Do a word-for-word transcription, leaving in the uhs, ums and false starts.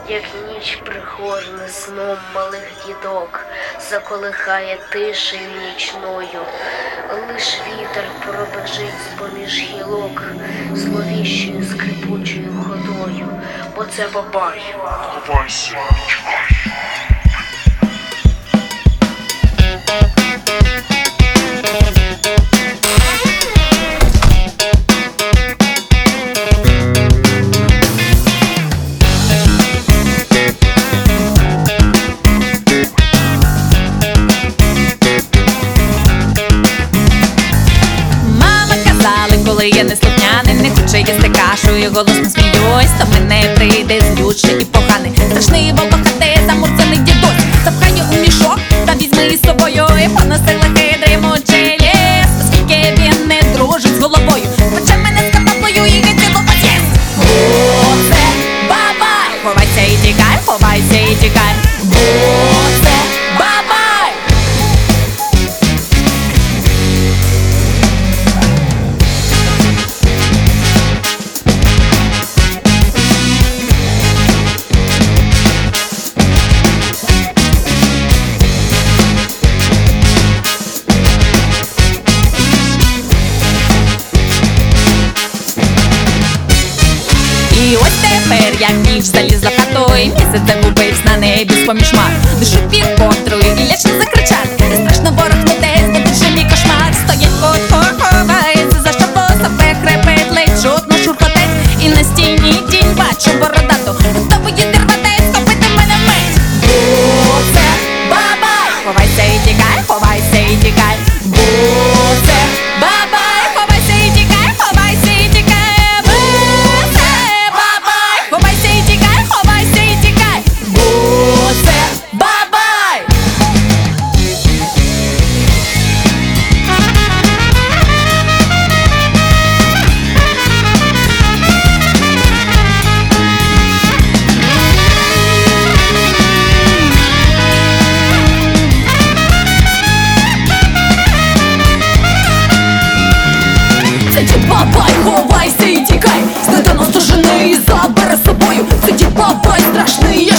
як ніч пригорне сном малих діток, заколихає тишею нічною, лиш вітер пробежить з-поміж гілок, зловіщою скрипучою ходою, бо це бабай. Ховайся, чекай. Коли я не слухняний, не хоче їсти кашу і голосно сміюсь, то мене прийде злючий і поганий, страшний волохатий, замурзаний дідусь. Запхає у мішок та візьме із собою і понесе лихий дрімучий ліс, оскільки він не дружить з головою, хоче мене з картоплею і цілого з'їсть. Бо це бабай, ховайся і тікай, ховайся і тікай. Бо це бабай. І ось тепер, як ніч залізла в хату, і місяць загубився на небі з-поміж хмар. Дишу під ковдрою і лячно закричати, не страшно ворохнутись, бо дуже мій кошмар. Стоїть кутко, ховається за шабло, себе хрипить, ледь чутно шурхотець. І на стіні тінь бачу бородату, готовий їти рватець, схопити мене вмить. Бо це бабай, ховайся і тікай, ховайся і тікай. Бо це бабай, ховайся і тікай, ховайся і тікай. Ховайся і тікай, ховайся і тікай, бо це бабай. Це дід бабай, ховайся і тікай, знайде нас до жени і забере з собою. Це дід бабай страшний.